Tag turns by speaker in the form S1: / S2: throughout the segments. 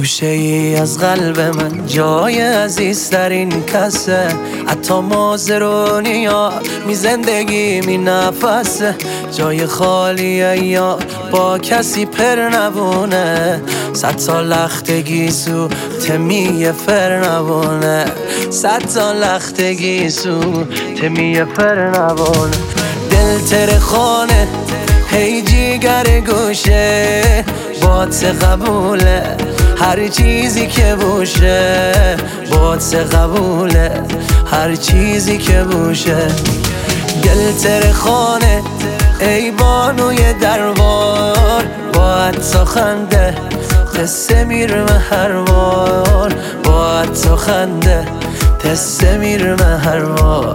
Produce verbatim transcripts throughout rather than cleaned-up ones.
S1: گوشه ای از قلب من جای عزیزترین کسه، حتی مازرونی یا می زندگی می نفسه. جای خالیه یا با کسی پر نبونه، صد تا لختگی سو تمیه فر نبونه، صد تا لختگی سو تمیه فر نبونه. دل تر خانه هی جیگر گوشه، بات قبوله هر چیزی که بوشه، بات قبوله هر چیزی که بوشه. دل تر خانه ای بانوی دربار، با تو خنده قصه میرمه هر بار، با تو خنده قصه میرمه هر بار.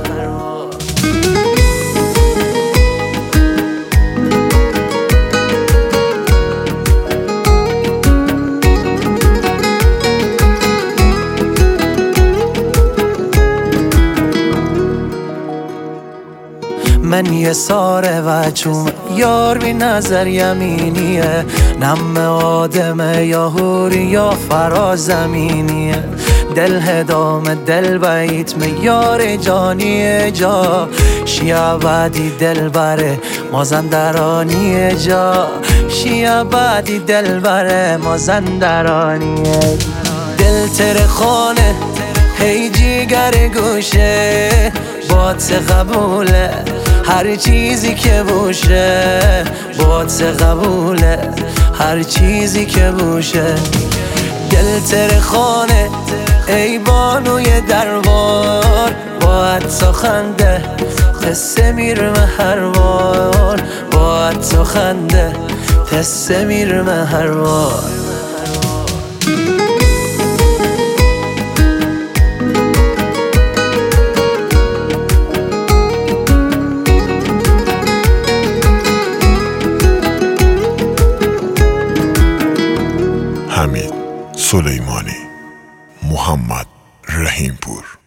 S1: من یه ساره و چوم یار بی نظر یمینیه، نم آدمه یا هوری یا فرازمینیه. دل هدام دل بیت می یار جانیه، جا شیعه بعدی دل بره مازندرانیه، جا شیعه بعدی دل بره مازندرانیه. دل تر خانه هی جیگر گوشه، بات قبوله هر چیزی که بوشه، بات قبوله هر چیزی که بوشه. دل تر خانه ای بانوی دربار، با تو خنده قصه میرمه هر بار، با تو خنده قصه میرمه هر بار.
S2: حمید سلیمانی، محمد رحیمپور.